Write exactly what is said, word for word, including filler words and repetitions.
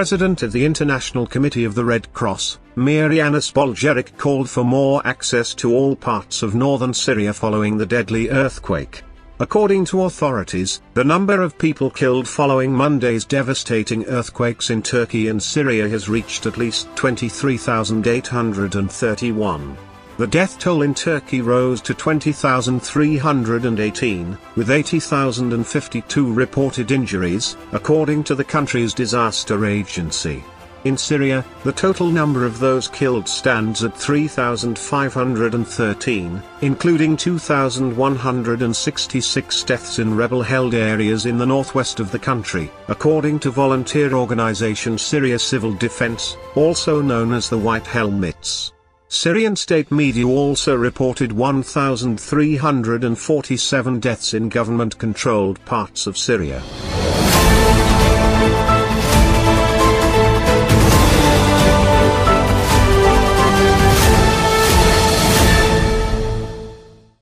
president of the International Committee of the Red Cross, Mirjana Spoljaric, called for more access to all parts of northern Syria following the deadly earthquake. According to authorities, the number of people killed following Monday's devastating earthquakes in Turkey and Syria has reached at least twenty-three thousand eight hundred thirty-one. The death toll in Turkey rose to twenty thousand three hundred eighteen, with eighty thousand fifty-two reported injuries, according to the country's disaster agency. In Syria, the total number of those killed stands at three thousand five hundred thirteen, including two thousand one hundred sixty-six deaths in rebel-held areas in the northwest of the country, according to volunteer organization Syria Civil Defense, also known as the White Helmets. Syrian state media also reported one thousand three hundred forty-seven deaths in government-controlled parts of Syria.